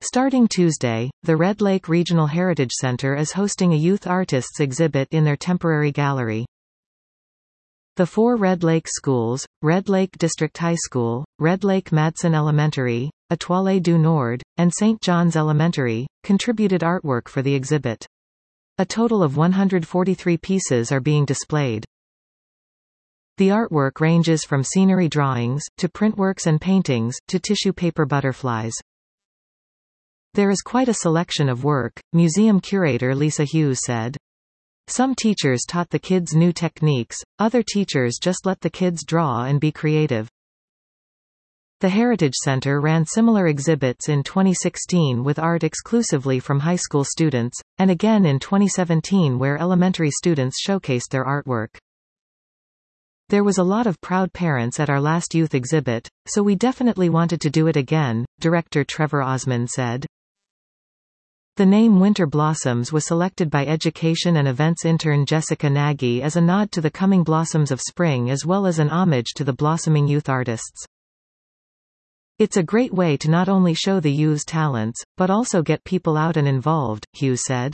Starting Tuesday, the Red Lake Regional Heritage Center is hosting a youth artists exhibit in their temporary gallery. The four Red Lake schools, Red Lake District High School, Red Lake Madsen Elementary, Étoile du Nord, and St. John's Elementary, contributed artwork for the exhibit. A total of 143 pieces are being displayed. The artwork ranges from scenery drawings, to printworks and paintings, to tissue paper butterflies. There is quite a selection of work, museum curator Lisa Hughes said. Some teachers taught the kids new techniques, other teachers just let the kids draw and be creative. The Heritage Center ran similar exhibits in 2016 with art exclusively from high school students, and again in 2017 where elementary students showcased their artwork. There was a lot of proud parents at our last youth exhibit, so we definitely wanted to do it again, director Trevor Osmond said. The name Winter Blossoms was selected by Education and Events intern Jessica Nagy as a nod to the coming blossoms of spring as well as an homage to the blossoming youth artists. It's a great way to not only show the youth's talents, but also get people out and involved, Hughes said.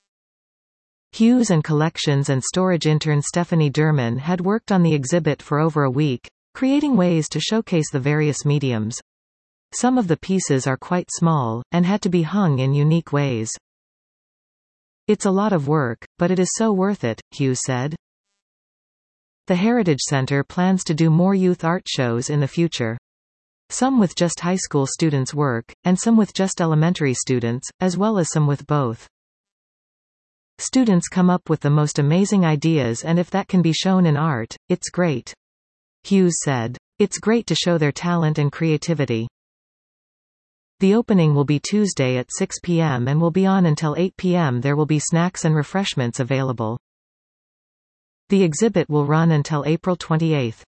Hughes and collections and storage intern Stephanie Derman had worked on the exhibit for over a week, creating ways to showcase the various mediums. Some of the pieces are quite small, and had to be hung in unique ways. It's a lot of work, but it is so worth it, Hughes said. The Heritage Center plans to do more youth art shows in the future. Some with just high school students' work, and some with just elementary students, as well as some with both. Students come up with the most amazing ideas, and if that can be shown in art, it's great. Hughes said. It's great to show their talent and creativity. The opening will be Tuesday at 6 p.m. and will be on until 8 p.m. There will be snacks and refreshments available. The exhibit will run until April 28.